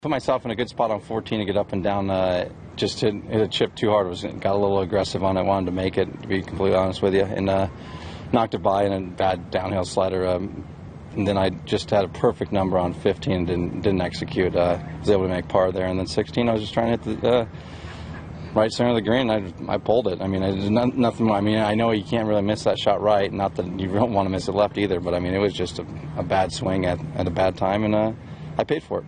Put myself in a good spot on 14 to get up and down. Just hit a chip too hard. Got a little aggressive on it. Wanted to make it, to be completely honest with you, and knocked it by in a bad downhill slider. And then I just had a perfect number on 15 and didn't execute. Was able to make par there. And then 16, I was just trying to hit the right center of the green. I pulled it. I mean, it's nothing. I mean, I know you can't really miss that shot right. Not that you don't want to miss it left either. But I mean, it was just a bad swing at a bad time, and I paid for it.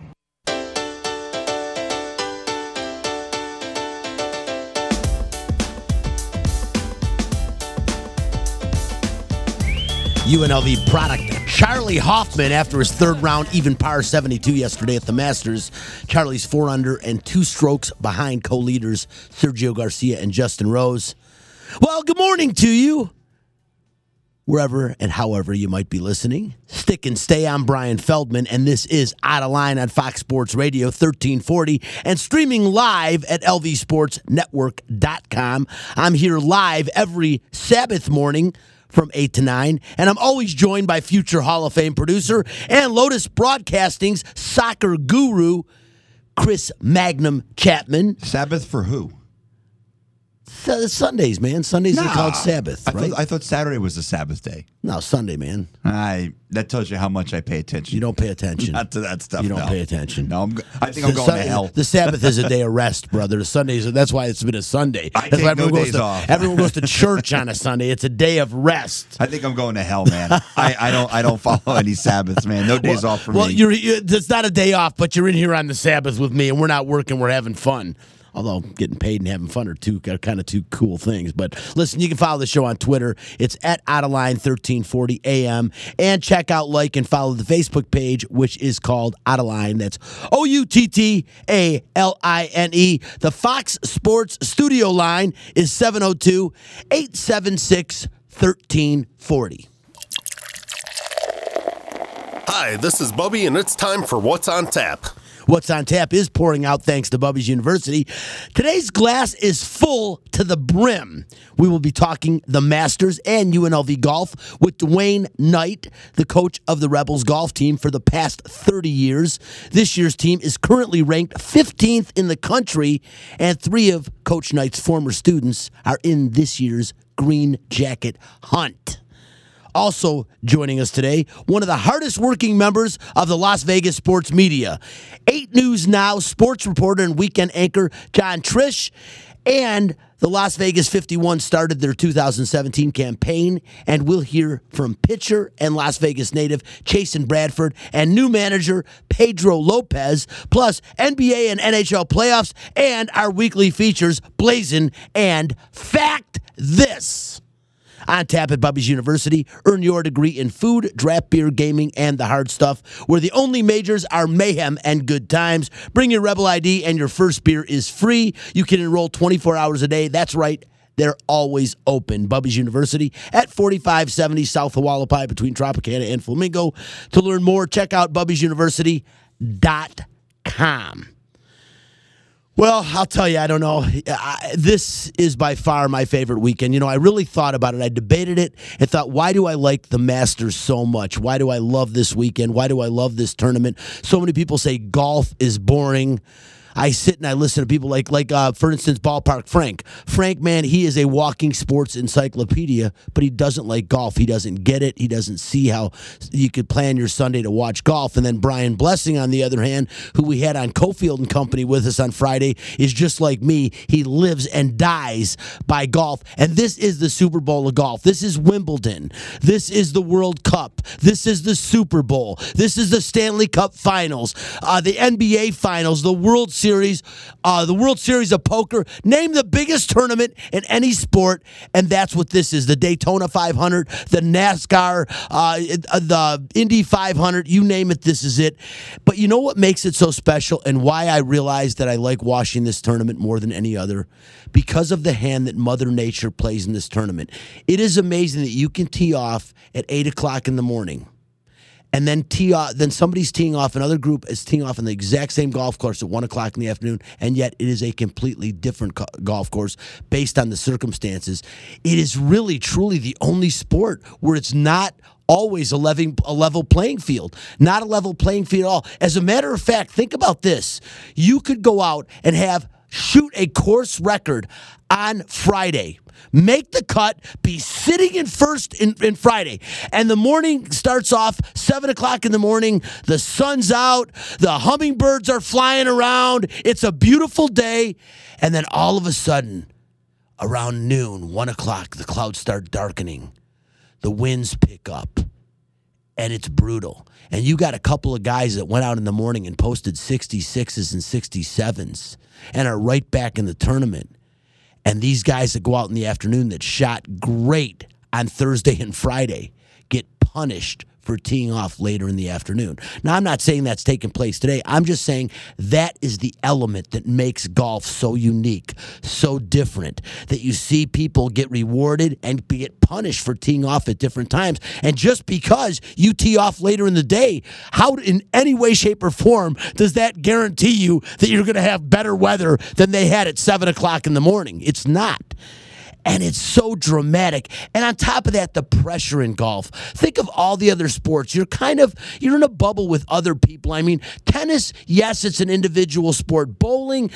UNLV product. Charlie Hoffman, after his third round even par 72 yesterday at the Masters. Charlie's 4 under and 2 strokes behind co-leaders Sergio Garcia and Justin Rose. Well, good morning to you, wherever and however you might be listening. Stick and stay. I'm Brian Feldman, and this is Out of Line on Fox Sports Radio 1340 and streaming live at lvsportsnetwork.com. I'm here live every Sabbath morning from 8 to 9, and I'm always joined by future Hall of Fame producer and Lotus Broadcasting's soccer guru, Chris Magnum Chapman. Sabbath for who? Sundays, man. Sundays are called Sabbath, right? I thought Saturday was the Sabbath day. No, Sunday, man. That tells you how much I pay attention. You don't pay attention. Not to that stuff. You don't pay attention. No, I think I'm going to hell. The Sabbath is a day of rest, brother. The Sundays, that's why it's been a Sunday. That's why everyone goes to church on a Sunday. It's a day of rest. I think I'm going to hell, man. I don't follow any Sabbaths, man. No days off for me. Well, it's not a day off, but you're in here on the Sabbath with me, and we're not working. We're having fun. Although getting paid and having fun are kind of two cool things. But listen, you can follow the show on Twitter. It's at Outaline 1340 AM. And check out, like, and follow the Facebook page, which is called Outaline. That's OUTTALINE. The Fox Sports studio line is 702-876-1340. Hi, this is Bubby, and it's time for What's on Tap. What's on Tap is pouring out thanks to Bubby's University. Today's glass is full to the brim. We will be talking the Masters and UNLV golf with Dwayne Knight, the coach of the Rebels golf team for the past 30 years. This year's team is currently ranked 15th in the country, and 3 of Coach Knight's former students are in this year's Green Jacket hunt. Also joining us today, one of the hardest working members of the Las Vegas sports media, 8 News Now sports reporter and weekend anchor John Trish, and the Las Vegas 51 started their 2017 campaign, and we'll hear from pitcher and Las Vegas native Chasen Bradford and new manager Pedro Lopez, plus NBA and NHL playoffs and our weekly features, Blazin' and Fact This. On tap at Bubby's University, earn your degree in food, draft beer, gaming, and the hard stuff, where the only majors are mayhem and good times. Bring your Rebel ID and your first beer is free. You can enroll 24 hours a day. That's right. They're always open. Bubby's University at 4570 South Hualapai between Tropicana and Flamingo. To learn more, check out bubbysuniversity.com. Well, I'll tell you, I don't know. This is by far my favorite weekend. You know, I really thought about it. I debated it and thought, why do I like the Masters so much? Why do I love this weekend? Why do I love this tournament? So many people say golf is boring. I sit and I listen to people like for instance, Ballpark Frank. Frank, man, he is a walking sports encyclopedia, but he doesn't like golf. He doesn't get it. He doesn't see how you could plan your Sunday to watch golf. And then Brian Blessing, on the other hand, who we had on Cofield and Company with us on Friday, is just like me. He lives and dies by golf. And this is the Super Bowl of golf. This is Wimbledon. This is the World Cup. This is the Super Bowl. This is the Stanley Cup Finals, the NBA Finals, the World Series, the World Series of Poker. Name the biggest tournament in any sport, and that's what this is. The Daytona 500, the NASCAR, the Indy 500, you name it, this is it. But you know what makes it so special and why I realized that I like watching this tournament more than any other? Because of the hand that Mother Nature plays in this tournament. It is amazing that you can tee off at 8 o'clock in the morning, and then then somebody's teeing off, another group is teeing off on the exact same golf course at 1 o'clock in the afternoon, and yet it is a completely different golf course based on the circumstances. It is really, truly the only sport where it's not always a level playing field. Not a level playing field at all. As a matter of fact, think about this. You could go out and shoot a course record on Friday. Make the cut, be sitting in first in Friday. And the morning starts off 7 o'clock in the morning. The sun's out. The hummingbirds are flying around. It's a beautiful day. And then all of a sudden, around noon, 1 o'clock, the clouds start darkening. The winds pick up. And it's brutal. And you got a couple of guys that went out in the morning and posted 66s and 67s and are right back in the tournament. And these guys that go out in the afternoon that shot great on Thursday and Friday get punished for teeing off later in the afternoon. Now, I'm not saying that's taking place today. I'm just saying that is the element that makes golf so unique, so different, that you see people get rewarded and get punished for teeing off at different times. And just because you tee off later in the day, how in any way, shape, or form does that guarantee you that you're going to have better weather than they had at 7 o'clock in the morning? It's not. And it's so dramatic. And on top of that, the pressure in golf. Think of all the other sports. You're in a bubble with other people. I mean, tennis, yes, it's an individual sport. Bowling,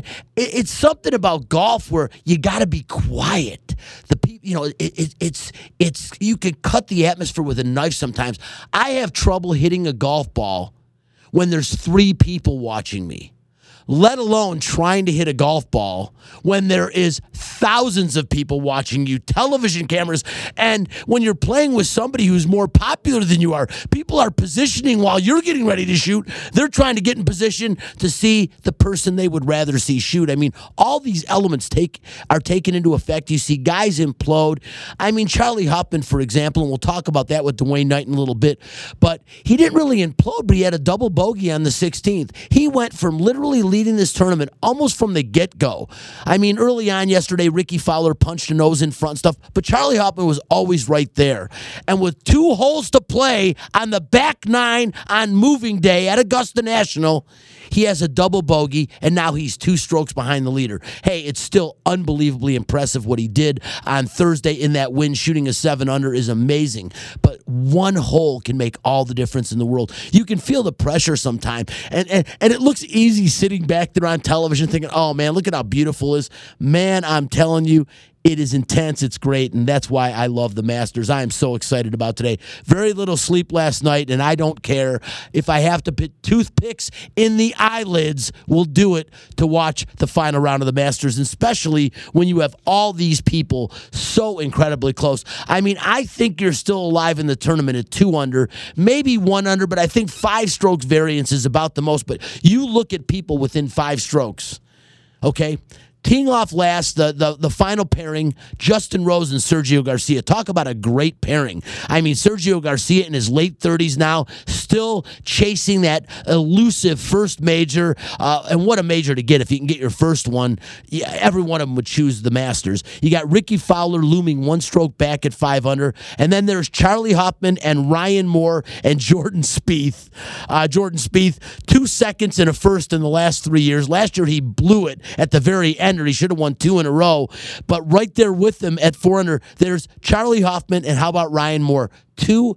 it's something about golf where you got to be quiet. The people, it's you can cut the atmosphere with a knife sometimes. I have trouble hitting a golf ball when there's 3 people watching me, let alone trying to hit a golf ball when there is thousands of people watching you, television cameras, and when you're playing with somebody who's more popular than you are, people are positioning while you're getting ready to shoot. They're trying to get in position to see the person they would rather see shoot. I mean, all these elements are taken into effect. You see guys implode. I mean, Charlie Huffman, for example, and we'll talk about that with Dwayne Knight in a little bit, but he didn't really implode, but he had a double bogey on the 16th. He went from literally leading this tournament almost from the get-go. I mean, early on yesterday, Ricky Fowler punched a nose in front and stuff, but Charlie Huffman was always right there. And with 2 holes to play on the back 9 on moving day at Augusta National, he has a double bogey, and now he's 2 strokes behind the leader. Hey, it's still unbelievably impressive what he did on Thursday in that win. Shooting a 7 under is amazing, but 1 hole can make all the difference in the world. You can feel the pressure sometimes, and it looks easy sitting back there on television thinking, oh, man, look at how beautiful it is. Man, I'm telling you, it is intense. It's great, and that's why I love the Masters. I am so excited about today. Very little sleep last night, and I don't care. If I have to put toothpicks in the eyelids, we'll do it to watch the final round of the Masters, especially when you have all these people so incredibly close. I mean, I think you're still alive in the tournament at 2 under, maybe 1 under, but I think 5 strokes variance is about the most. But you look at people within 5 strokes, okay? Teeing off last, the final pairing, Justin Rose and Sergio Garcia. Talk about a great pairing. I mean, Sergio Garcia in his late 30s now, still chasing that elusive first major. And what a major to get if you can get your first one. Yeah, every one of them would choose the Masters. You got Ricky Fowler looming 1 stroke back at 5 under. And then there's Charlie Huffman and Ryan Moore and Jordan Spieth. Jordan Spieth, 2 seconds and a first in the last 3 years. Last year he blew it at the very end. He should have won 2 in a row. But right there with them at 4 under, there's Charlie Huffman, and how about Ryan Moore? 2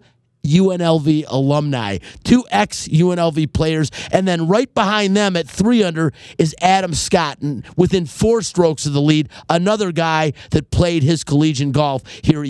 UNLV alumni, 2 ex-UNLV players, and then right behind them at 3 under is Adam Scott, and within 4 strokes of the lead, another guy that played his collegiate golf here at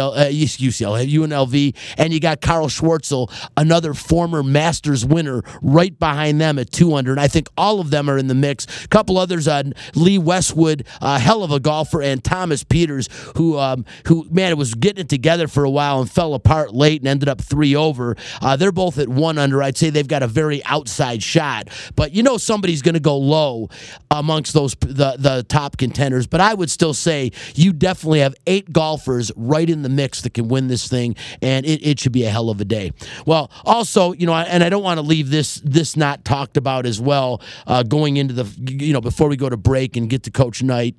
UNLV, and you got Carl Schwartzel, another former Masters winner, right behind them at 2 under, and I think all of them are in the mix. A couple others, Lee Westwood, a hell of a golfer, and Thomas Peters, who man, was getting it together for a while and fell apart late and ended up 3 over. They're both at 1 under. I'd say they've got a very outside shot, but you know somebody's going to go low amongst those the top contenders. But I would still say you definitely have 8 golfers right in the mix that can win this thing, and it should be a hell of a day. Well, also, you know, and I don't want to leave this not talked about as well, going into the, you know, before we go to break and get to Coach Knight.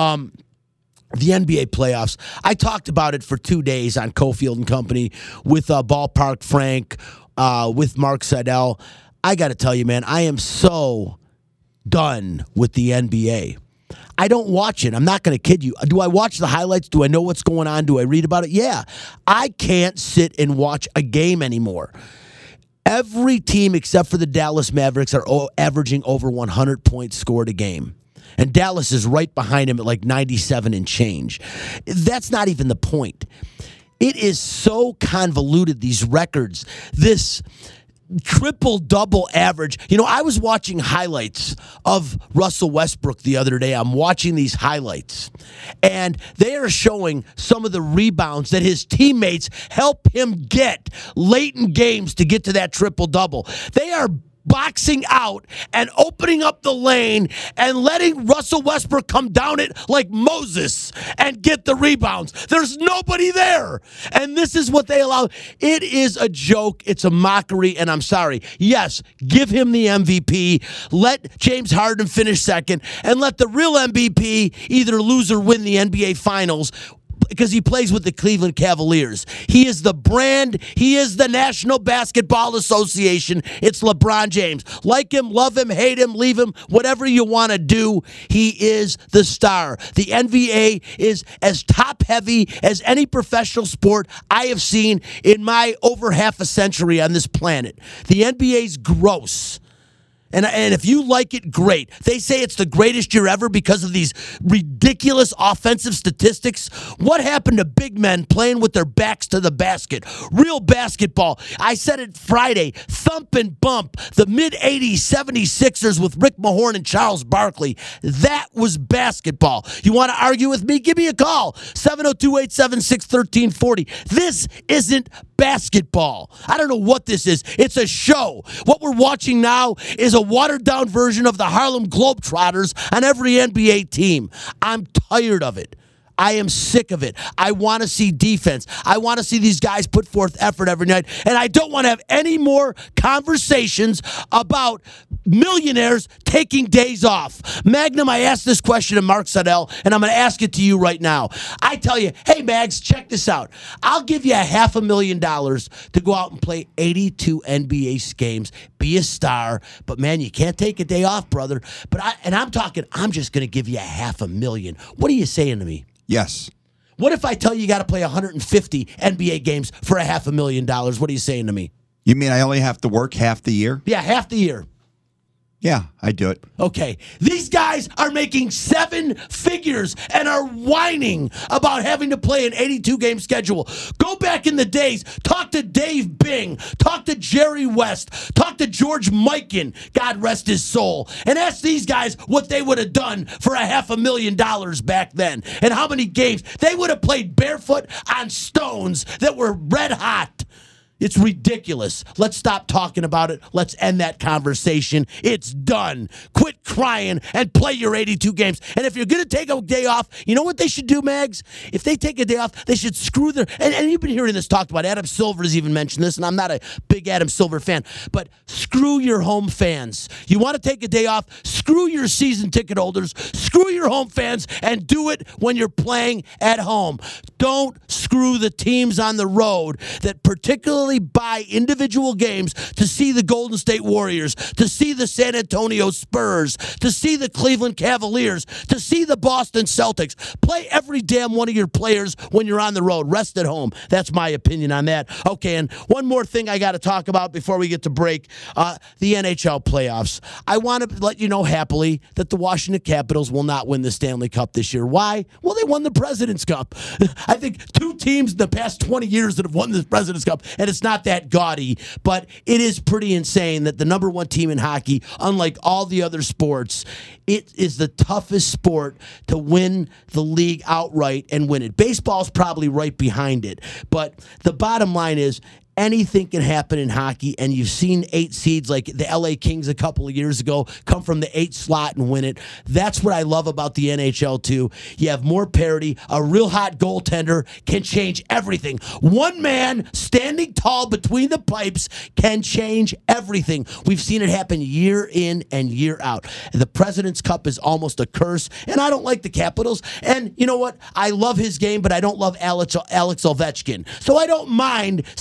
The NBA playoffs. I talked about it for 2 days on Cofield and Company with Ballpark Frank, with Mark Seidel. I got to tell you, man, I am so done with the NBA. I don't watch it. I'm not going to kid you. Do I watch the highlights? Do I know what's going on? Do I read about it? Yeah. I can't sit and watch a game anymore. Every team except for the Dallas Mavericks are averaging over 100 points scored a game. And Dallas is right behind him at like 97 and change. That's not even the point. It is so convoluted, these records. This triple-double average. You know, I was watching highlights of Russell Westbrook the other day. I'm watching these highlights, and they are showing some of the rebounds that his teammates help him get late in games to get to that triple-double. They are boxing out and opening up the lane and letting Russell Westbrook come down it like Moses and get the rebounds. There's nobody there. And this is what they allow. It is a joke. It's a mockery, and I'm sorry. Yes, give him the MVP. Let James Harden finish second, and let the real MVP either lose or win the NBA Finals, because he plays with the Cleveland Cavaliers. He is the brand. He is the National Basketball Association. It's LeBron James. Like him, love him, hate him, leave him, whatever you want to do, he is the star. The NBA is as top-heavy as any professional sport I have seen in my over half a century on this planet. The NBA's gross. And if you like it, great. They say it's the greatest year ever because of these ridiculous offensive statistics. What happened to big men playing with their backs to the basket? Real basketball. I said it Friday. Thump and bump. The mid-'80s 76ers with Rick Mahorn and Charles Barkley. That was basketball. You want to argue with me? Give me a call. 702-876-1340. This isn't basketball. I don't know what this is. It's a show. What we're watching now is a watered-down version of the Harlem Globetrotters on every NBA team. I'm tired of it. I am sick of it. I want to see defense. I want to see these guys put forth effort every night. And I don't want to have any more conversations about millionaires taking days off. Magnum, I asked this question to Mark Sudell, and I'm going to ask it to you right now. I tell you, hey, Mags, check this out. I'll give you $500,000 to go out and play 82 NBA games, be a star, but, man, you can't take a day off, brother. I'm talking, I'm just going to give you $500,000. What are you saying to me? Yes. What if I tell you got to play 150 NBA games for $500,000? What are you saying to me? You mean I only have to work half the year? Yeah, half the year. Yeah, I do it. Okay. These guys are making 7 figures and are whining about having to play an 82-game schedule. Go back in the days. Talk to Dave Bing. Talk to Jerry West. Talk to George Mikan, God rest his soul, and ask these guys what they would have done for $500,000 back then and how many games. They would have played barefoot on stones that were red hot. It's ridiculous. Let's stop talking about it. Let's end that conversation. It's done. Quit crying and play your 82 games. And if you're going to take a day off, you know what they should do, Mags? If they take a day off, they should screw their... And you've been hearing this talked about. Adam Silver's even mentioned this, and I'm not a big Adam Silver fan, but screw your home fans. You want to take a day off? Screw your season ticket holders. Screw your home fans, and do it when you're playing at home. Don't screw the teams on the road that particularly buy individual games to see the Golden State Warriors, to see the San Antonio Spurs, to see the Cleveland Cavaliers, to see the Boston Celtics. Play every damn one of your players when you're on the road. Rest at home. That's my opinion on that. Okay, and one more thing I got to talk about before we get to break, the NHL playoffs. I want to let you know happily that the Washington Capitals will not win the Stanley Cup this year. Why? Well, they won the President's Cup. I think 2 teams in the past 20 years that have won the President's Cup, and it's not that gaudy, but it is pretty insane that the number 1 team in hockey, unlike all the other sports, it is the toughest sport to win the league outright and win it. Baseball's probably right behind it, but the bottom line is anything can happen in hockey, and you've seen 8 seeds like the LA Kings a couple of years ago come from the 8th slot and win it. That's what I love about the NHL too. You have more parity. A real hot goaltender can change everything. One man standing tall between the pipes can change everything. We've seen it happen year in and year out. The President's Cup is almost a curse, and I don't like the Capitals. And you know what? I love his game, but I don't love Alex Ovechkin. So I don't mind seeing them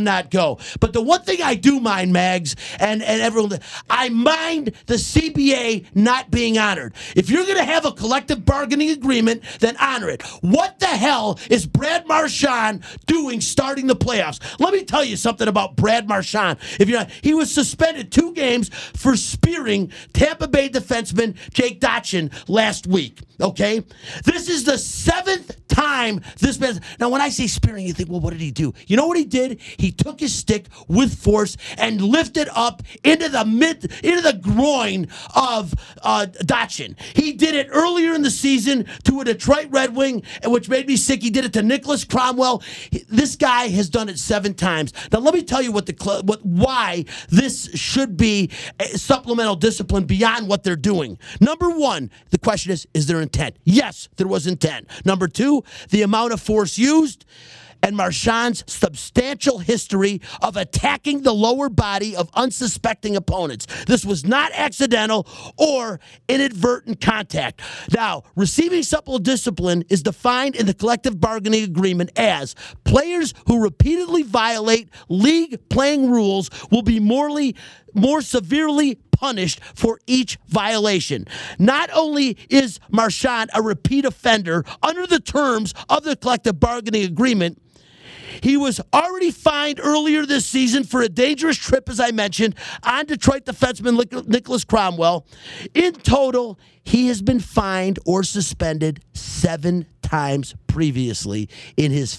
not go. But the one thing I do mind, Mags, and everyone, I mind the CBA not being honored. If you're going to have a collective bargaining agreement, then honor it. What the hell is Brad Marchand doing starting the playoffs? Let me tell you something about Brad Marchand. He was suspended 2 games for spearing Tampa Bay defenseman Jake Dotchin last week. Okay? This is the 7th time this man. Now, when I say spearing, you think, well, what did he do? You know what he did? He took his stick with force and lifted up into the groin of Dotchin. He did it earlier in the season to a Detroit Red Wing, which made me sick. He did it to Nicholas Cromwell. This guy has done it 7 times. Now, let me tell you why this should be a supplemental discipline beyond what they're doing. Number 1, the question is there intent? Yes, there was intent. Number 2, the amount of force used, and Marchand's substantial history of attacking the lower body of unsuspecting opponents. This was not accidental or inadvertent contact. Now, receiving supplemental discipline is defined in the collective bargaining agreement as players who repeatedly violate league playing rules will be more severely punished for each violation. Not only is Marchand a repeat offender under the terms of the collective bargaining agreement, he was already fined earlier this season for a dangerous trip, as I mentioned, on Detroit defenseman Nicholas Cromwell. In total, he has been fined or suspended 7 times previously in his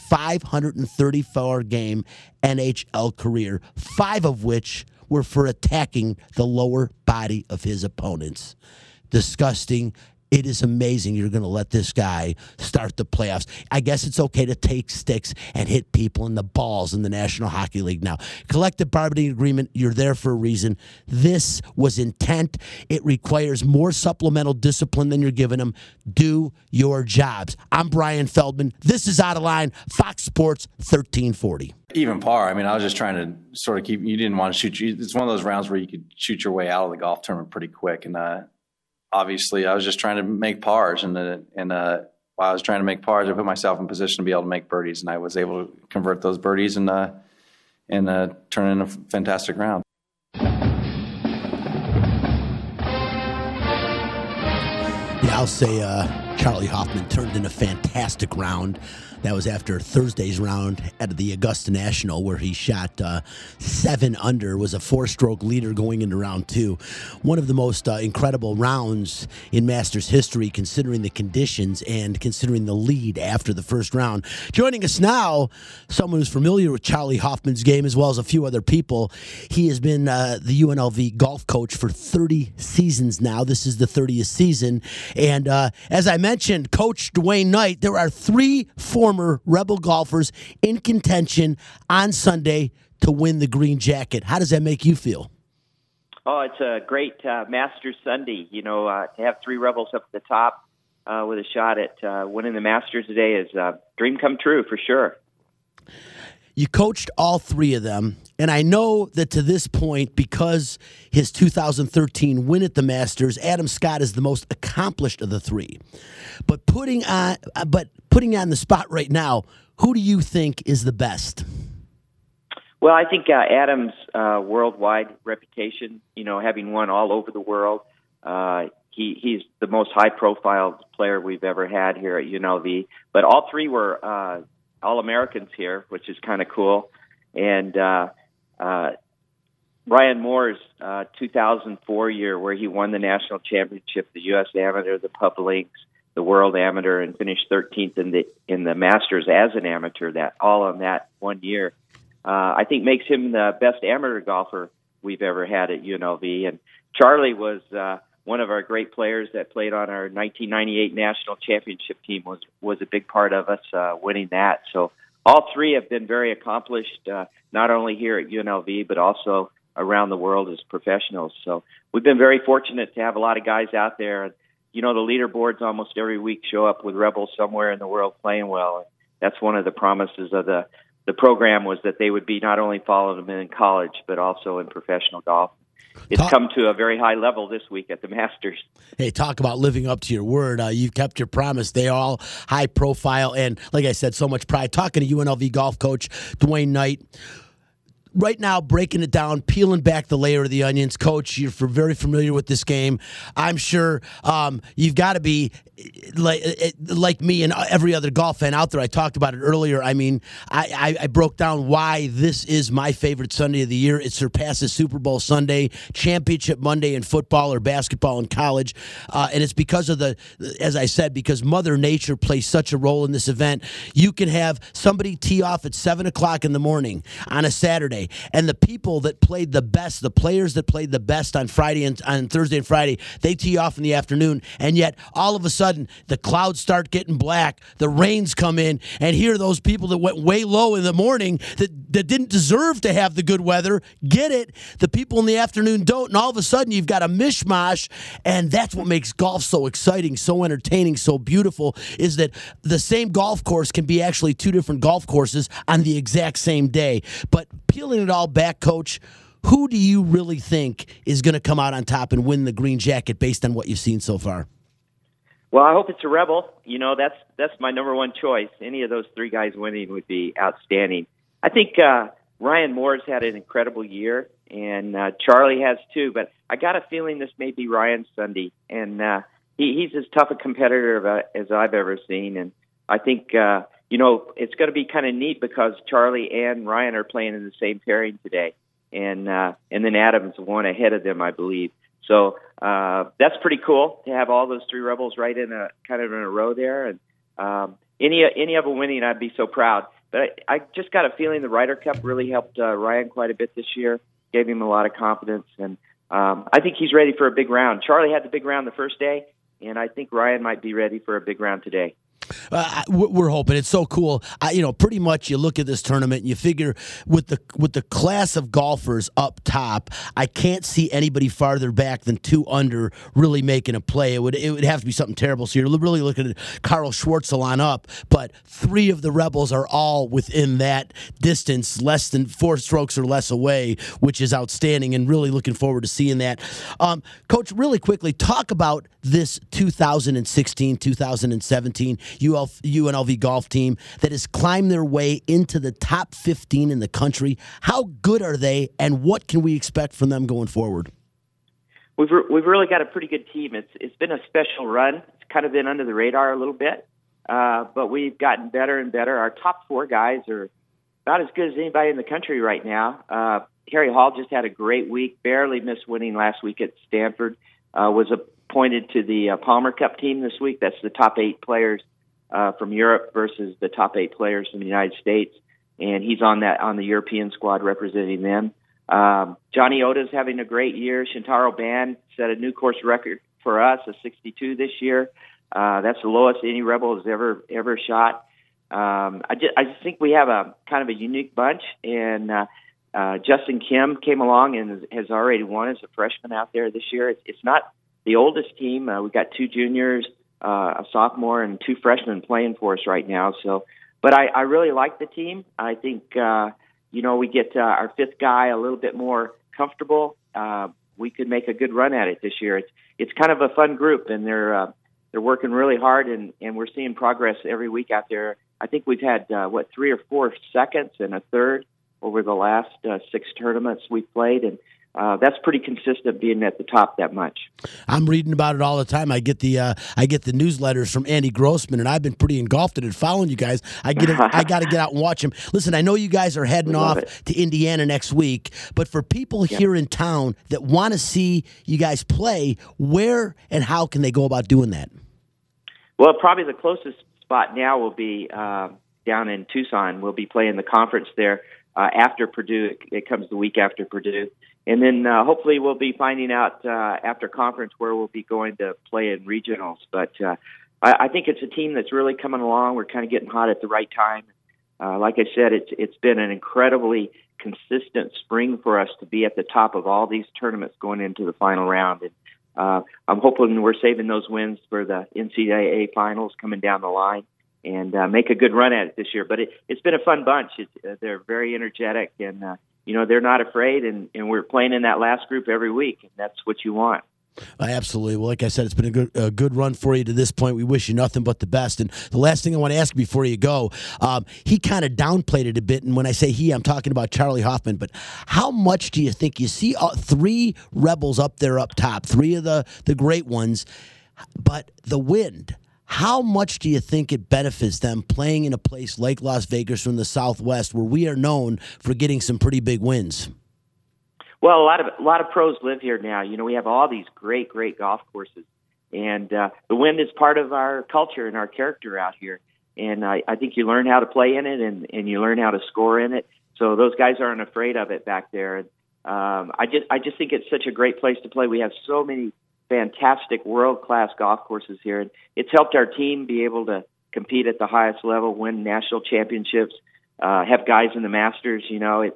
534-game NHL career, 5 of which were for attacking the lower body of his opponents. Disgusting. It is amazing you're going to let this guy start the playoffs. I guess it's okay to take sticks and hit people in the balls in the National Hockey League now. Collective bargaining agreement, you're there for a reason. This was intent. It requires more supplemental discipline than you're giving them. Do your jobs. I'm Brian Feldman. This is Out of Line, Fox Sports 1340. Even par. I mean, I was just trying to sort of you didn't want to shoot. It's one of those rounds where you could shoot your way out of the golf tournament pretty quick. And obviously, I was just trying to make pars. And while I was trying to make pars, I put myself in position to be able to make birdies. And I was able to convert those birdies and turn in a fantastic round. Yeah, I'll say Charlie Hoffman turned in a fantastic round. That was after Thursday's round at the Augusta National, where he shot 7 under, was a 4-stroke leader going into round 2. One of the most incredible rounds in Masters history, considering the conditions and considering the lead after the first round. Joining us now, someone who's familiar with Charlie Hoffman's game as well as a few other people. He has been the UNLV golf coach for 30 seasons now. This is the 30th season. And as I mentioned, Coach Dwayne Knight, there are 3 former Rebel golfers in contention on Sunday to win the green jacket. How does that make you feel? Oh, it's a great Masters Sunday. To have 3 Rebels up at the top with a shot at winning the Masters today is a dream come true for sure. You coached all 3 of them, and I know that to this point, because his 2013 win at the Masters, Adam Scott is the most accomplished of the 3. But putting on the spot right now, who do you think is the best? Well, I think Adam's worldwide reputation, having won all over the world, he's the most high-profile player we've ever had here at UNLV. But all 3 were All-Americans here, which is kind of cool. And Ryan Moore's 2004 year, where he won the national championship, the U.S. Amateur, the Pub Links, the World Amateur, and finished 13th in the Masters as an amateur. That all in that 1 year, I think makes him the best amateur golfer we've ever had at UNLV. And Charlie was one of our great players that played on our 1998 national championship team. Was a big part of us winning that. So all 3 have been very accomplished, not only here at UNLV but also around the world as professionals. So we've been very fortunate to have a lot of guys out there. The leaderboards almost every week show up with Rebels somewhere in the world playing well. And that's one of the promises of the program, was that they would be not only following them in college but also in professional golf. It's come to a very high level this week at the Masters. Hey, talk about living up to your word. You've kept your promise. They all high profile and, like I said, so much pride. Talking to UNLV golf coach Dwayne Knight, right now, breaking it down, peeling back the layer of the onions. Coach, you're very familiar with this game. I'm sure you've got to be like me and every other golf fan out there. I talked about it earlier. I mean, I broke down why this is my favorite Sunday of the year. It surpasses Super Bowl Sunday, Championship Monday in football or basketball in college. And it's because of as I said, because Mother Nature plays such a role in this event. You can have somebody tee off at 7 o'clock in the morning on a Saturday, and the people that played the best, the players that played the best on Friday and on Thursday and Friday, they tee off in the afternoon, and yet all of a sudden the clouds start getting black, the rains come in, and here those people that went way low in the morning that didn't deserve to have the good weather get it. The people in the afternoon don't, and all of a sudden you've got a mishmash, and that's what makes golf so exciting, so entertaining, so beautiful, is that the same golf course can be actually two different golf courses on the exact same day. But peeling it all back, Coach, who do you really think is going to come out on top and win the green jacket based on what you've seen so far? Well, I hope it's a Rebel. You know, that's my number one choice. Any of those three guys winning would be outstanding. I think Ryan Moore's had an incredible year, and Charlie has too. But I got a feeling this may be Ryan's Sunday, and he's as tough a competitor as I've ever seen. And I think it's going to be kind of neat because Charlie and Ryan are playing in the same pairing today, and then Adams one ahead of them, I believe. So that's pretty cool to have all those three Rebels right in a kind of in a row there, and any of them winning, I'd be so proud. But I just got a feeling the Ryder Cup really helped Ryan quite a bit this year, gave him a lot of confidence, and I think he's ready for a big round. Charlie had the big round the first day, and I think Ryan might be ready for a big round today. We're hoping. It's so cool. Pretty much you look at this tournament and you figure with the class of golfers up top, I can't see anybody farther back than 2 under really making a play. It would have to be something terrible. So you're really looking at Carl Schwartzel on up, but 3 of the Rebels are all within that distance, less than 4 strokes or less away, which is outstanding, and really looking forward to seeing that. Coach, really quickly, talk about this 2016-2017 UNLV golf team that has climbed their way into the top 15 in the country. How good are they, and what can we expect from them going forward? We've really got a pretty good team. It's been a special run. It's kind of been under the radar a little bit, but we've gotten better and better. Our top 4 guys are about as good as anybody in the country right now. Harry Hall just had a great week, barely missed winning last week at Stanford, was appointed to the Palmer Cup team this week. That's the top 8 players from Europe versus the top 8 players from the United States, and he's on the European squad representing them. Johnny Oda's having a great year. Shintaro Ban set a new course record for us, a 62 this year. That's the lowest any Rebel has ever shot. I just think we have a kind of a unique bunch, and Justin Kim came along and has already won as a freshman out there this year. It's not the oldest team. We've got 2 juniors, a sophomore, and 2 freshmen playing for us right now. So, but I really like the team. I think we get our 5th guy a little bit more comfortable. We could make a good run at it this year. It's kind of a fun group, and they're working really hard, and we're seeing progress every week out there. I think we've had 3 or 4 seconds and a third over the last 6 tournaments we've played, and that's pretty consistent being at the top that much. I'm reading about it all the time. I get the newsletters from Andy Grossman, and I've been pretty engulfed in it, following you guys. I got to get out and watch him. Listen, I know you guys are heading off to Indiana next week, but for people here in town that want to see you guys play, where and how can they go about doing that? Well, probably the closest spot now will be down in Tucson. We'll be playing the conference there after Purdue. It comes the week after Purdue. And then hopefully we'll be finding out after conference where we'll be going to play in regionals. But I think it's a team that's really coming along. We're kind of getting hot at the right time. Like I said, it's been an incredibly consistent spring for us to be at the top of all these tournaments going into the final round. And I'm hoping we're saving those wins for the NCAA finals coming down the line and make a good run at it this year. But it's been a fun bunch. They're very energetic, and they're not afraid, and we're playing in that last group every week, and that's what you want. Absolutely. Well, like I said, it's been a good run for you to this point. We wish you nothing but the best. And the last thing I want to ask you before you go, he kind of downplayed it a bit. And when I say he, I'm talking about Charlie Hoffman. But how much do you think you see 3 Rebels up there up top, 3 of the great ones, but the Wind? How much do you think it benefits them playing in a place like Las Vegas from the Southwest, where we are known for getting some pretty big wins? Well, a lot of pros live here now. You know, we have all these great golf courses, and the Wind is part of our culture and our character out here. And I think you learn how to play in it, and you learn how to score in it. So those guys aren't afraid of it back there. And I just think it's such a great place to play. We have so many fantastic world-class golf courses here, and it's helped our team be able to compete at the highest level, win national championships, have guys in the Masters. You know,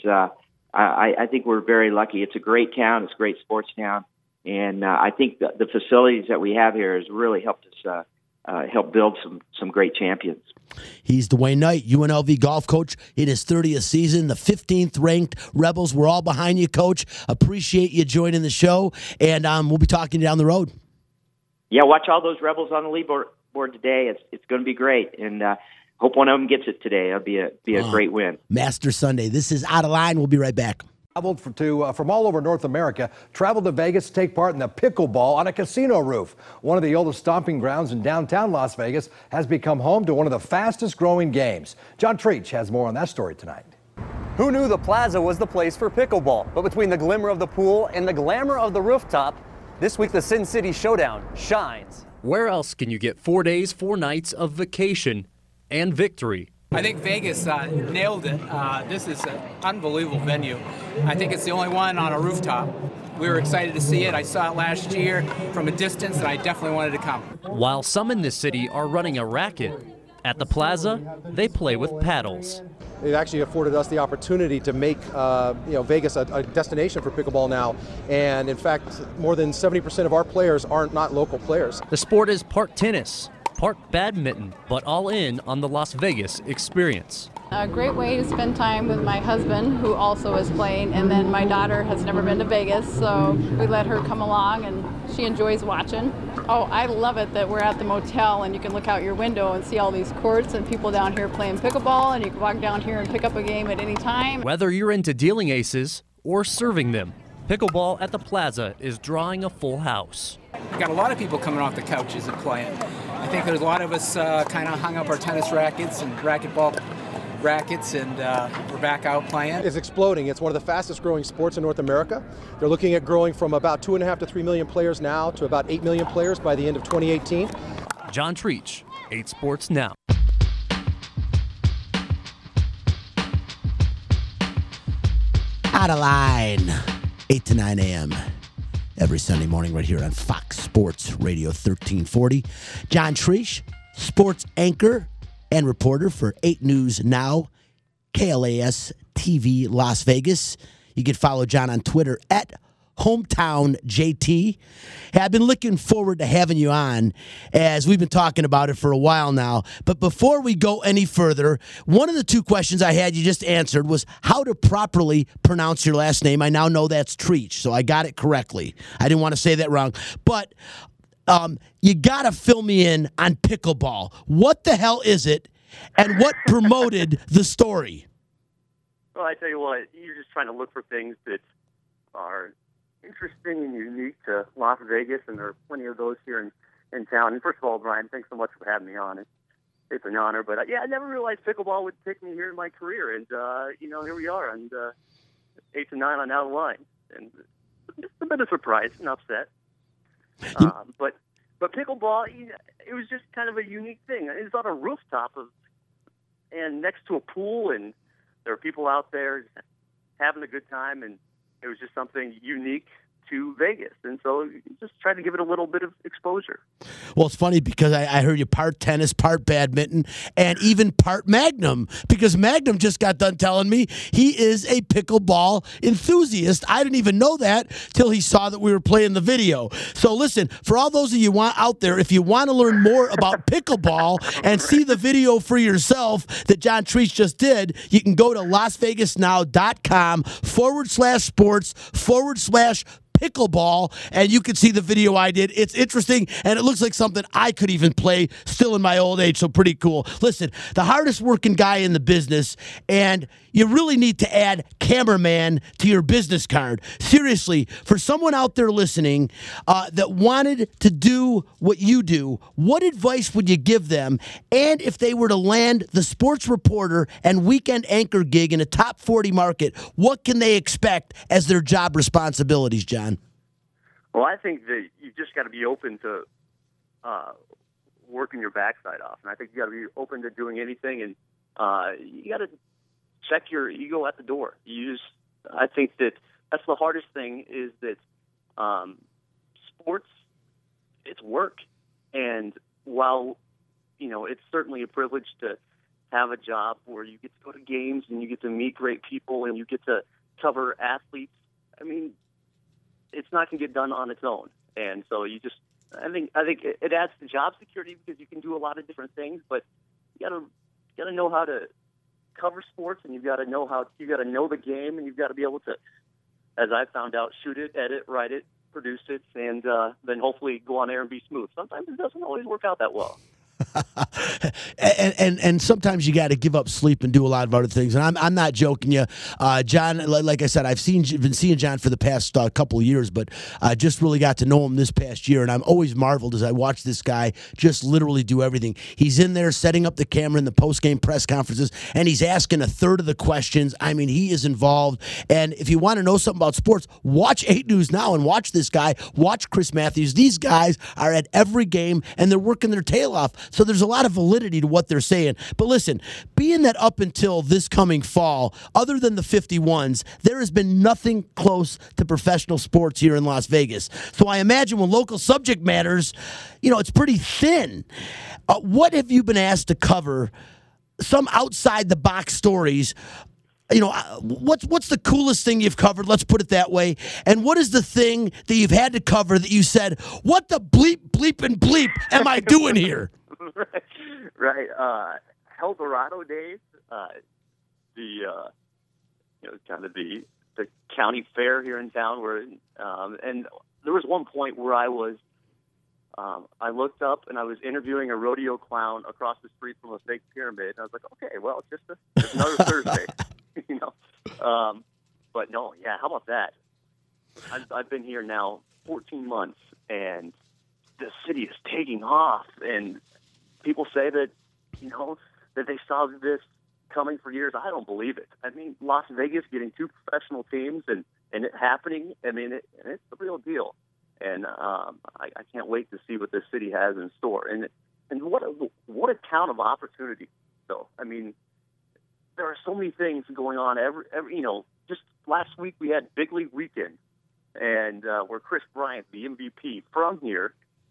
I think we're very lucky. It's a great town. It's a great sports town. And I think the facilities that we have here has really helped us help build some great champions. He's Dwayne Knight, UNLV golf coach in his 30th season, the 15th ranked Rebels. We're all behind you, Coach. Appreciate you joining the show, and we'll be talking down the road. Yeah, watch all those Rebels on the leaderboard today. It's going to be great, and hope one of them gets it today. It'll be a great win. Master Sunday. This is Out of Line. We'll be right back. Traveled from all over North America, traveled to Vegas to take part in the pickleball on a casino roof. One of the oldest stomping grounds in downtown Las Vegas has become home to one of the fastest growing games. John Treach has more on that story tonight. Who knew the Plaza was the place for pickleball? But between the glimmer of the pool and the glamour of the rooftop, this week the Sin City Showdown shines. Where else can you get 4 days, 4 nights of vacation and victory? I think Vegas nailed it. This is an unbelievable venue. I think it's the only one on a rooftop. We were excited to see it. I saw it last year from a distance, and I definitely wanted to come. While some in this city are running a racket, at the Plaza, they play with paddles. It actually afforded us the opportunity to make Vegas a destination for pickleball now. And in fact, more than 70% of our players are not local players. The sport is part tennis, part badminton, but all in on the Las Vegas experience. A great way to spend time with my husband, who also is playing, and then my daughter has never been to Vegas, so we let her come along, and she enjoys watching. Oh, I love it that we're at the motel and you can look out your window and see all these courts and people down here playing pickleball, and you can walk down here and pick up a game at any time. Whether you're into dealing aces or serving them, pickleball at the Plaza is drawing a full house. We've got a lot of people coming off the couches and playing. I think there's a lot of us kind of hung up our tennis rackets and racquetball rackets, and we're back out playing. It's exploding. It's one of the fastest growing sports in North America. They're looking at growing from about 2.5 to 3 million players now to about 8 million players by the end of 2018. John Treach, 8 Sports Now. Out of Line, 8 to 9 a.m. every Sunday morning right here on Fox Sports Radio 1340. John Treach, sports anchor and reporter for 8 News Now, KLAS TV Las Vegas. You can follow John on Twitter at HometownJT. Hey, I've been looking forward to having you on, as we've been talking about it for a while now. But before we go any further, one of the 2 questions I had you just answered was how to properly pronounce your last name. I now know that's Treach, so I got it correctly. I didn't want to say that wrong. But you got to fill me in on pickleball. What the hell is it, and what promoted the story? Well, I tell you what, you're just trying to look for things that are interesting and unique to Las Vegas, and there are plenty of those here in town. And first of all, Brian, thanks so much for having me on. It's an honor. But I never realized pickleball would take me here in my career, and here we are, and 8 to 9 on Out of Line, and just a bit of surprise and upset. But pickleball, it was just kind of a unique thing. It's on a rooftop and next to a pool, and there are people out there having a good time, and it was just something unique to Vegas. And so just trying to give it a little bit of exposure. Well, it's funny because I heard you part tennis, part badminton, and even part Magnum, because Magnum just got done telling me he is a pickleball enthusiast. I didn't even know that till he saw that we were playing the video. So listen, for all those of you out there, if you want to learn more about pickleball and see the video for yourself that John Treach just did, you can go to LasVegasNow.com/sports/pickleball. pickleball, and you can see the video I did. It's interesting, and it looks like something I could even play still in my old age, so pretty cool. Listen, the hardest working guy in the business, and you really need to add cameraman to your business card. Seriously, for someone out there listening that wanted to do what you do, what advice would you give them? And if they were to land the sports reporter and weekend anchor gig in a top 40 market, what can they expect as their job responsibilities, John? Well, I think that you just got to be open to working your backside off, and I think you got to be open to doing anything, and you got to check your ego at the door. I think that's the hardest thing is that sports, it's work, and while it's certainly a privilege to have a job where you get to go to games and you get to meet great people and you get to cover athletes. I mean, it's not going to get done on its own, and so I think it adds to job security because you can do a lot of different things, but you got to know how to cover sports, and you got to know the game, and you've got to be able to, as I found out, shoot it, edit, write it, produce it, and then hopefully go on air and be smooth. Sometimes it doesn't always work out that well. and sometimes you got to give up sleep and do a lot of other things. And I'm not joking you, John. Like I said, been seeing John for the past couple of years, but I just really got to know him this past year, and I'm always marveled as I watch this guy just literally do everything. He's in there setting up the camera in the post-game press conferences, and he's asking a third of the questions. I mean, he is involved. And if you want to know something about sports, watch 8 News Now and watch this guy. Watch Chris Matthews. These guys are at every game, and they're working their tail off. So there's a lot of validity to what they're saying. But listen, being that up until this coming fall, other than the 51s, there has been nothing close to professional sports here in Las Vegas. So I imagine when local subject matters, it's pretty thin. What have you been asked to cover? Some outside-the-box stories. What's the coolest thing you've covered? Let's put it that way. And what is the thing that you've had to cover that you said, what the bleep and bleep am I doing here? Right. El Dorado days, kind of the county fair here in town where, and there was one point where I I looked up and I was interviewing a rodeo clown across the street from a fake pyramid. And I was like, okay, well, it's just another Thursday, but no, yeah. How about that? I've been here now 14 months and the city is taking off, and people say that, that they saw this coming for years. I don't believe it. I mean, Las Vegas getting 2 professional teams and it happening, I mean, it's the real deal. And I can't wait to see what this city has in store. And what a town of opportunity, though. I mean, there are so many things going on. Just last week we had Big League Weekend, and where Chris Bryant, the MVP from here,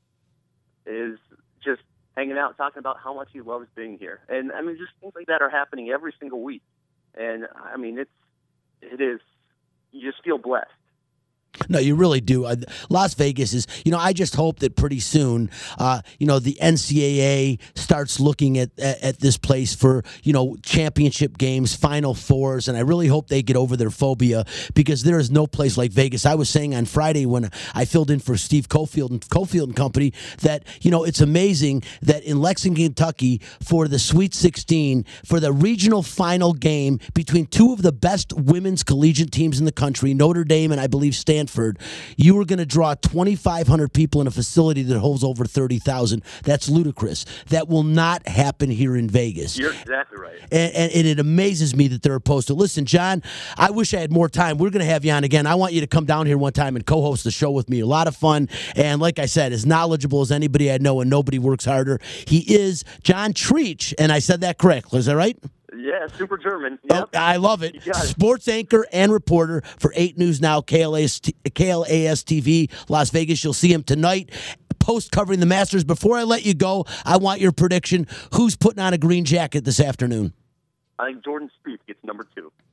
is just hanging out, talking about how much he loves being here. And, I mean, just things like that are happening every single week. And, I mean, it is, you just feel blessed. No, you really do. Las Vegas is, I just hope that pretty soon, the NCAA starts looking at this place for, championship games, Final Fours, and I really hope they get over their phobia because there is no place like Vegas. I was saying on Friday when I filled in for Steve Cofield and Company that, it's amazing that in Lexington, Kentucky, for the Sweet 16, for the regional final game between 2 of the best women's collegiate teams in the country, Notre Dame and I believe Stanford, you were going to draw 2,500 people in a facility that holds over 30,000. That's ludicrous. That will not happen here in Vegas. You're exactly right. And it amazes me that they're opposed to. Listen, John, I wish I had more time. We're going to have you on again. I want you to come down here one time and co-host the show with me. A lot of fun. And like I said, as knowledgeable as anybody I know, and nobody works harder. He is John Treach, and I said that correct. Is that right? Yeah, super German. Yep. Oh, I love it. Sports anchor and reporter for 8 News Now, KLAS TV, Las Vegas. You'll see him tonight, post covering the Masters. Before I let you go, I want your prediction. Who's putting on a green jacket this afternoon? I think Jordan Spieth gets number 2.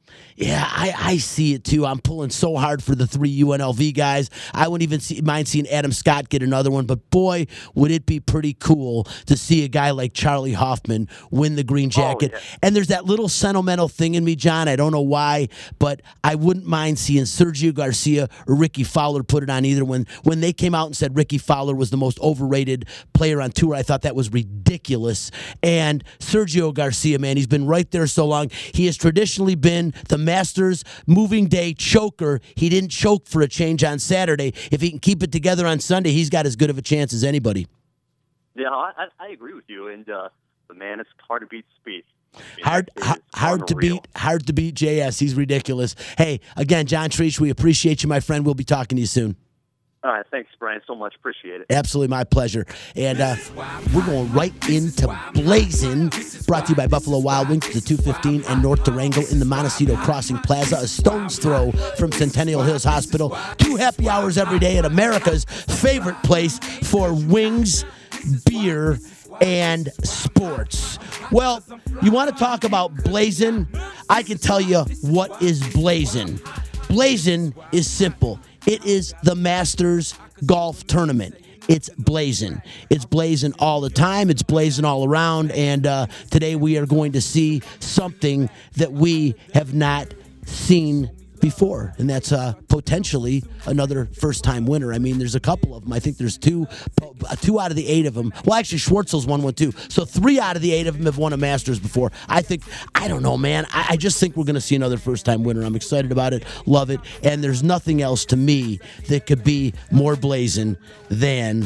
Yeah, I see it too. I'm pulling so hard for the 3 UNLV guys. I wouldn't even mind seeing Adam Scott get another one, but boy, would it be pretty cool to see a guy like Charlie Hoffman win the green jacket. And there's that little sentimental thing in me, John. I don't know why, but I wouldn't mind seeing Sergio Garcia or Ricky Fowler put it on either. When they came out and said Ricky Fowler was the most overrated player on tour, I thought that was ridiculous. And Sergio Garcia, man, he's been right there so long. He has traditionally been the Masters moving day choker. He didn't choke for a change on Saturday. If he can keep it together on Sunday, he's got as good of a chance as anybody. Yeah, I agree with you. And the man is hard to beat speed. Hard to beat JS. He's ridiculous. Hey, again, John Treach, we appreciate you, my friend. We'll be talking to you soon. All right, thanks, Brian, so much. Appreciate it. Absolutely, my pleasure. And we're going right into Blazing, brought to you by Buffalo Wild Wings, the 215 and North Durango in the Montecito Crossing Plaza, a stone's throw from Centennial Hills Hospital. 2 happy hours every day at America's favorite place for wings, beer, and sports. Well, you want to talk about Blazing? I can tell you what is Blazing. Blazing is simple. It is the Masters Golf Tournament. It's blazing. It's blazing all the time. It's blazing all around. And today we are going to see something that we have not seen before, and that's potentially another first-time winner. I mean, there's a couple of them. I think there's 2 out of the 8 of them. Well, actually, Schwartzel's won one too. So 3 out of the 8 of them have won a Masters before. I don't know, man. I just think we're going to see another first-time winner. I'm excited about it, love it, and there's nothing else to me that could be more blazing than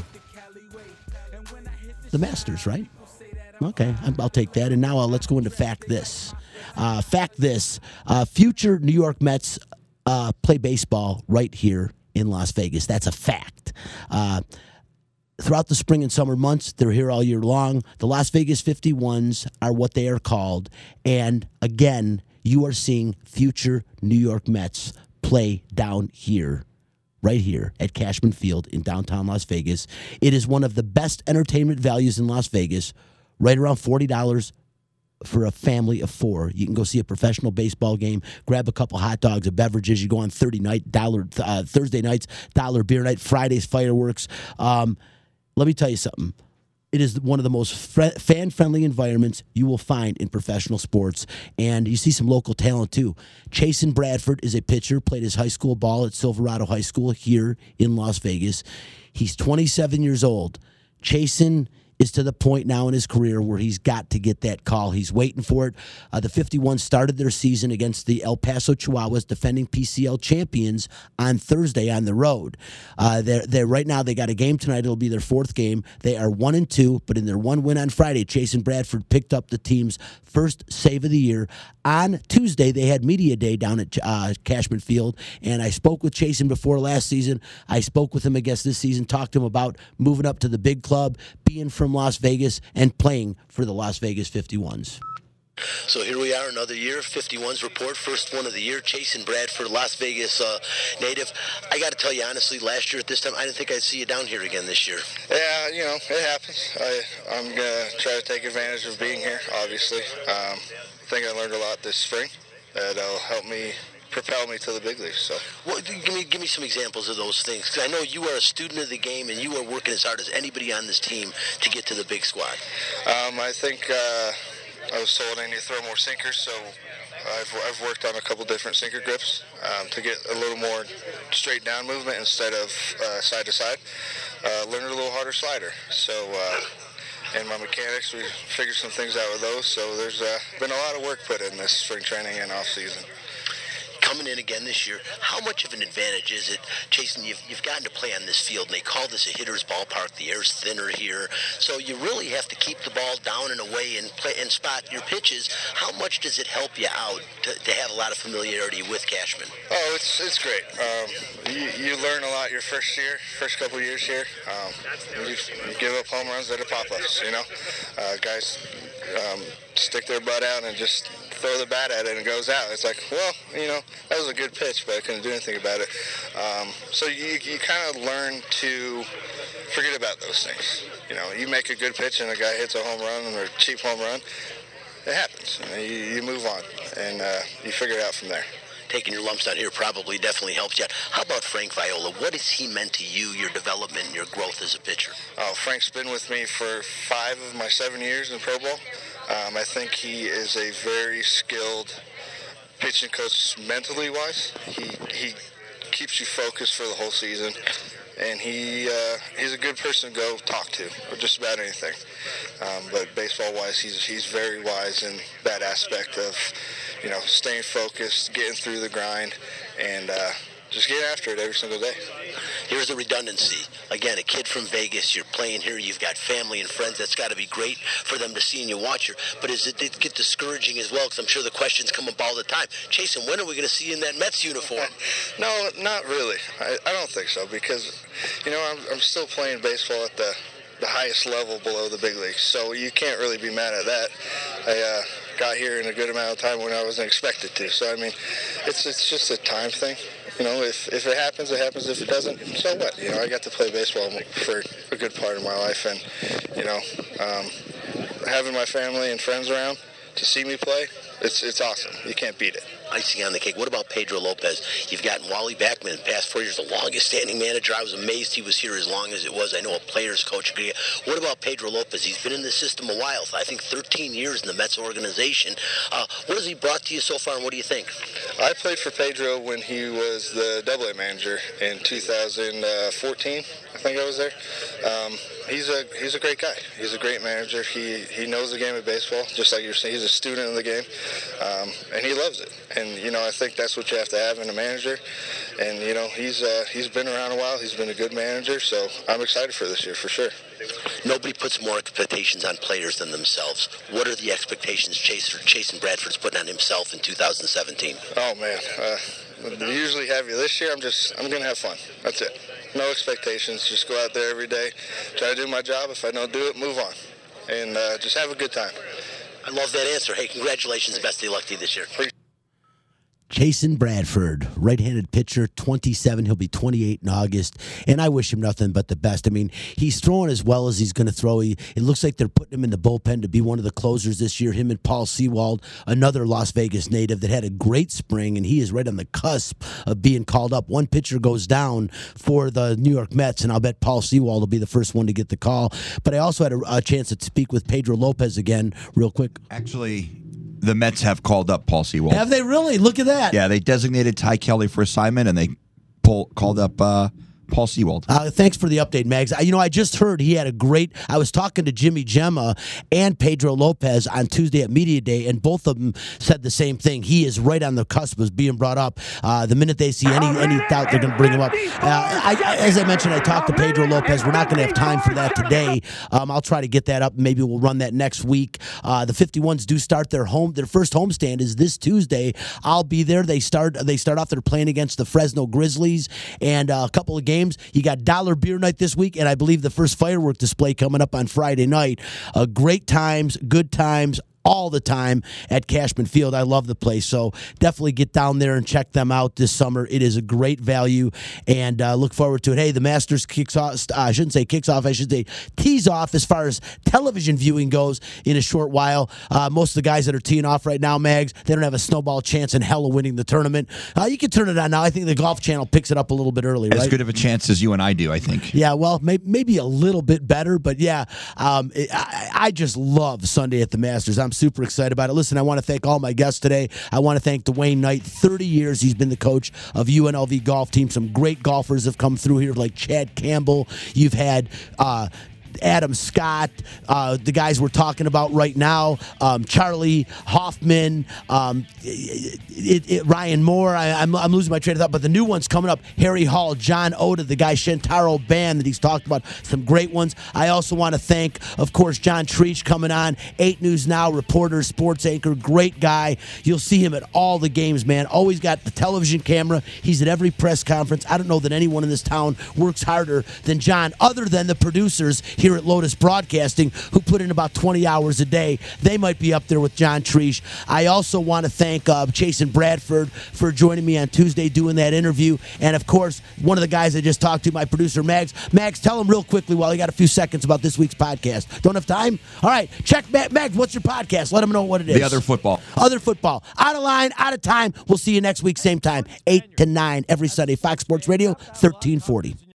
the Masters, right? Okay, I'll take that. And now let's go into Fact This. Future New York Mets play baseball right here in Las Vegas. That's a fact. Throughout the spring and summer months, they're here all year long. The Las Vegas 51s are what they are called. And again, you are seeing future New York Mets play down here, right here at Cashman Field in downtown Las Vegas. It is one of the best entertainment values in Las Vegas, right around $40 for a family of 4. You can go see a professional baseball game, grab a couple hot dogs, and beverages. You go on Thursday nights, $1 beer night, Fridays, fireworks. Let me tell you something. It is one of the most fan-friendly environments you will find in professional sports. And you see some local talent, too. Chasen Bradford is a pitcher, played his high school ball at Silverado High School here in Las Vegas. He's 27 years old. Chasen is to the point now in his career where he's got to get that call. He's waiting for it. The 51 started their season against the El Paso Chihuahuas, defending PCL champions, on Thursday on the road. They're right now, they got a game tonight. It'll be their 4th game. They are 1-2, but in their 1 win on Friday, Chasen Bradford picked up the team's first save of the year. On Tuesday, they had media day down at Cashman Field, and I spoke with Chasen before last season. I spoke with him, I guess, this season, talked to him about moving up to the big club, being from Las Vegas, and playing for the Las Vegas 51s. So here we are, another year, 51s report, first one of the year. Chasen Bradford, Las Vegas native. I got to tell you honestly, last year at this time, I didn't think I'd see you down here again this year. Yeah, it happens. I'm going to try to take advantage of being here, obviously. I think I learned a lot this spring that'll help me propel me to the big leagues. So, well, give me some examples of those things, because I know you are a student of the game and you are working as hard as anybody on this team to get to the big squad. I think I was told I need to throw more sinkers, so I've worked on a couple different sinker grips to get a little more straight down movement instead of side to side. Learned a little harder slider. So. And my mechanics, we figured some things out with those. So there's been a lot of work put in this spring training and off season. Coming in again this year, how much of an advantage is it, Chasen? You've gotten to play on this field, and they call this a hitter's ballpark. The air's thinner here, so you really have to keep the ball down and away and play and spot your pitches. How much does it help you out to have a lot of familiarity with Cashman? Oh, it's great. You learn a lot your first couple years here. You give up home runs that are pop-ups. Guys stick their butt out and just throw the bat at it and it goes out. It's like, well, that was a good pitch, but I couldn't do anything about it. So you kind of learn to forget about those things. You make a good pitch and a guy hits a home run or a cheap home run, it happens. You move on, and you figure it out from there. Taking your lumps down here probably definitely helps you out. How about Frank Viola? What has he meant to you, your development, and your growth as a pitcher? Oh, Frank's been with me for 5 of my 7 years in Pro Bowl. I think he is a very skilled pitching coach mentally wise. He keeps you focused for the whole season, and he's a good person to go talk to or just about anything. But baseball wise, he's very wise in that aspect of, you know, staying focused, getting through the grind, and just get after it every single day. Here's the redundancy. Again, a kid from Vegas, you're playing here, you've got family and friends. That's got to be great for them to see and you watch her. But does it get discouraging as well? Because I'm sure the questions come up all the time. Jason, when are we going to see you in that Mets uniform? No, not really. I don't think so, because, you know, I'm still playing baseball at the highest level below the big leagues. So you can't really be mad at that. I got here in a good amount of time when I wasn't expected to. So, I mean, it's just a time thing. You know, if it happens, it happens. If it doesn't, so what? You know, I got to play baseball for a good part of my life, and, you know, having my family and friends around to see me play, it's awesome. You can't beat it. Icing on the cake. What about Pedro Lopez? You've gotten Wally Backman in the past 4 years, the longest standing manager. I was amazed he was here as long as it was. I know a player's coach. What about Pedro Lopez? He's been in the system a while. I think 13 years in the Mets organization. What has he brought to you so far, and what do you think? I played for Pedro when he was the AA manager in 2014. I think I was there. He's a great guy. He's a great manager. He knows the game of baseball, just like you're saying. He's a student in the game, and he loves it. And, you know, I think that's what you have to have in a manager. And, you know, he's been around a while. He's been a good manager, so I'm excited for this year for sure. Nobody puts more expectations on players than themselves. What are the expectations Chasen Bradford's putting on himself in 2017? Oh, man. They're usually heavy. This year, I'm going to have fun. That's it. No expectations. Just go out there every day, try to do my job. If I don't do it, move on. And just have a good time. I love that answer. Hey, congratulations. Best of luck to you this year. Chasen Bradford, right-handed pitcher, 27. He'll be 28 in August, and I wish him nothing but the best. I mean, he's throwing as well as he's going to throw. It looks like they're putting him in the bullpen to be one of the closers this year. Him and Paul Sewald, another Las Vegas native that had a great spring, and he is right on the cusp of being called up. One pitcher goes down for the New York Mets, and I'll bet Paul Sewald will be the first one to get the call. But I also had a chance to speak with Pedro Lopez again real quick. Actually, the Mets have called up Paul Sewald. Have they really? Look at that. Yeah, they designated Ty Kelly for assignment, and they called up Paul Sewald. Thanks for the update, Mags. I just heard he had a great... I was talking to Jimmy Gemma and Pedro Lopez on Tuesday at Media Day, and both of them said the same thing. He is right on the cusp of being brought up. The minute they see any doubt, they're going to bring him up. As I mentioned, I talked to Pedro Lopez. We're not going to have time for that today. I'll try to get that up. Maybe we'll run that next week. The 51s do start their first homestand is this Tuesday. I'll be there. They start off. They're playing against the Fresno Grizzlies, and a couple of games. You got Dollar Beer Night this week, and I believe the first firework display coming up on Friday night. Great times, good times, all the time at Cashman Field. I love the place, so definitely get down there and check them out this summer. It is a great value, and look forward to it. Hey, the Masters kicks off. I shouldn't say kicks off. I should say tees off as far as television viewing goes in a short while. Most of the guys that are teeing off right now, Mags, they don't have a snowball chance in hell of winning the tournament. You can turn it on now. I think the Golf Channel picks it up a little bit early, right? As good of a chance as you and I do, I think. Yeah, well, maybe a little bit better, but yeah, I just love Sunday at the Masters. I'm super excited about it. Listen, I want to thank all my guests today. I want to thank Dwayne Knight. 30 years he's been the coach of UNLV golf team. Some great golfers have come through here like Chad Campbell. You've had Adam Scott, the guys we're talking about right now, Charlie Hoffman, Ryan Moore. I'm losing my train of thought, but the new ones coming up, Harry Hall, John Oda, the guy Shintaro Band that he's talked about, some great ones. I also want to thank, of course, John Treach coming on, 8 News Now reporter, sports anchor, great guy. You'll see him at all the games, man. Always got the television camera. He's at every press conference. I don't know that anyone in this town works harder than John, other than the producers here at Lotus Broadcasting who put in about 20 hours a day. They might be up there with John Treesh. I also want to thank Jason Bradford for joining me on Tuesday doing that interview. And, of course, one of the guys I just talked to, my producer, Mags. Mags, tell him real quickly while you got a few seconds about this week's podcast. Don't have time? All right. Check Mags. What's your podcast? Let them know what it is. The Other Football. Other Football. Out of line, out of time. We'll see you next week, same time, 8 to 9 every Sunday. Fox Sports Radio, 1340.